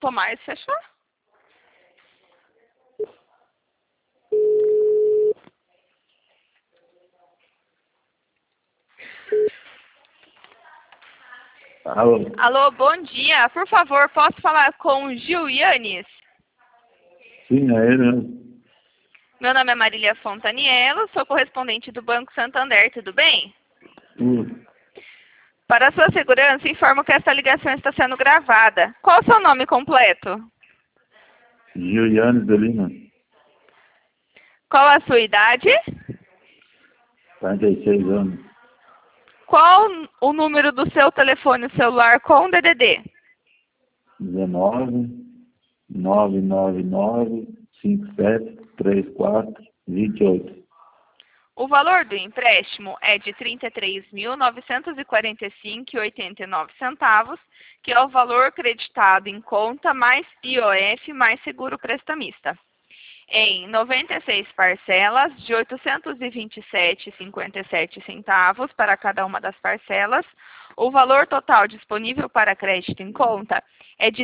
Tomás fechou? Alô? Alô, bom dia. Por favor, posso falar com o Gil Yanes? Sim, é ele, né? Meu nome é Marília Fontaniello, sou correspondente do Banco Santander, tudo bem? Para a sua segurança, informo que esta ligação está sendo gravada. Qual o seu nome completo? Giuliane de Lima, Qual a sua idade? 46 anos. Qual o número do seu telefone celular com DDD? 19 999 57 34 28. O valor do empréstimo é de R$ 33.945,89, que é o valor creditado em conta mais IOF mais seguro prestamista, em 96 parcelas de R$ 827,57 para cada uma das parcelas. O valor total disponível para crédito em conta é de R$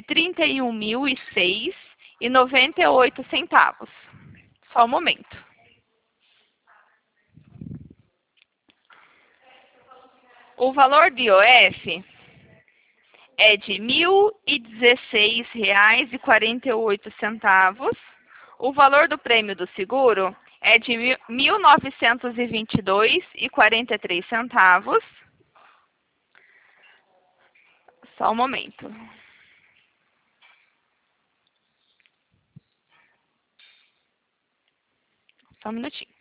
31.006,98. Só um momento. O valor do IOF é de R$ 1.016,48. O valor do prêmio do seguro é de R$ 1.922,43. Só um momento. Só um minutinho.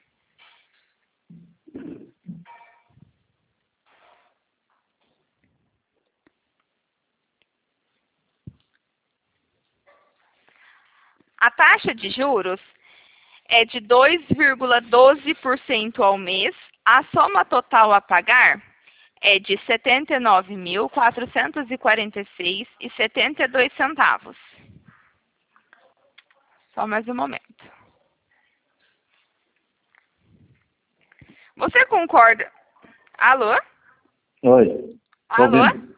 A taxa de juros é de 2,12% ao mês. A soma total a pagar é de R$ 79.446,72. Só mais um momento. Você concorda? Alô? Oi. Tô Alô? ouvindo.